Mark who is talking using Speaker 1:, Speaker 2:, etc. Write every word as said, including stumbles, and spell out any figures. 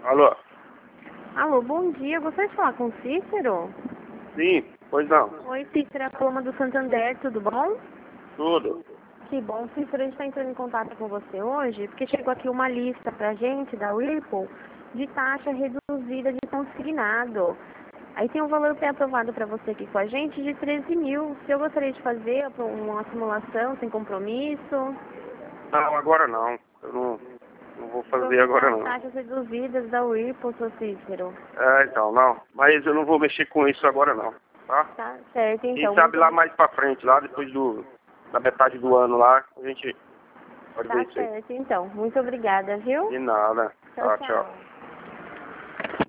Speaker 1: Alô?
Speaker 2: Alô, bom dia. Gostaria de falar com o Cícero?
Speaker 1: Sim, pois não.
Speaker 2: Oi, Cícero, é a Paloma do Santander, tudo bom?
Speaker 1: Tudo.
Speaker 2: Que bom, Cícero, a gente está entrando em contato com você hoje, porque chegou aqui uma lista pra gente, da Whirlpool, de taxa reduzida de consignado. Aí tem um valor pré-aprovado para você aqui com a gente de treze mil. Se eu gostaria de fazer uma simulação sem compromisso.
Speaker 1: Não, agora não. Eu não, não vou fazer agora não.
Speaker 2: Taxas reduzidas da Whirlpool, seu Cícero.
Speaker 1: É, então, não. Mas eu não vou mexer com isso agora não, tá?
Speaker 2: Tá certo, então.
Speaker 1: Quem sabe lá mais pra frente, lá depois do, da metade do ano lá, a gente pode ver
Speaker 2: Tá
Speaker 1: isso aí.
Speaker 2: certo, então. Muito obrigada, viu?
Speaker 1: De nada.
Speaker 2: Tchau,
Speaker 1: Tá,
Speaker 2: tchau.
Speaker 1: tchau.